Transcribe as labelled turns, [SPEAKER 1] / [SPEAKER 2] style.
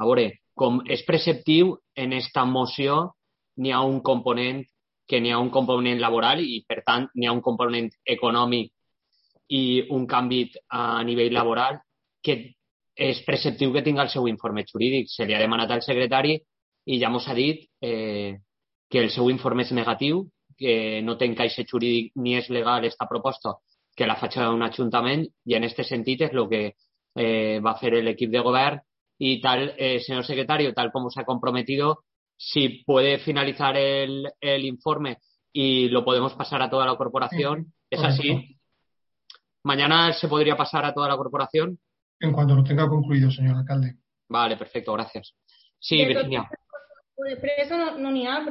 [SPEAKER 1] A veure, com és preceptiu en esta moció n'hi ha un component laboral i, per tant, n'hi ha un component econòmic i un canvi a nivell laboral que és preceptiu que tinga el seu informe jurídic. Se li ha demanat al secretari i ja mos ha dit que el seu informe és negatiu, que no té encaixe jurídic ni és legal esta proposta, que la faig a un ajuntament, i en este sentit és el que va fer l'equip de govern y tal, señor secretario, tal como se ha comprometido, si puede finalizar el informe y lo podemos pasar a toda la corporación. ¿Es así? ¿Mañana se podría pasar a toda la corporación?
[SPEAKER 2] En cuanto lo tenga concluido, señor alcalde.
[SPEAKER 1] Vale, perfecto, gracias. Sí, Virginia.
[SPEAKER 3] Però això no n'hi ha,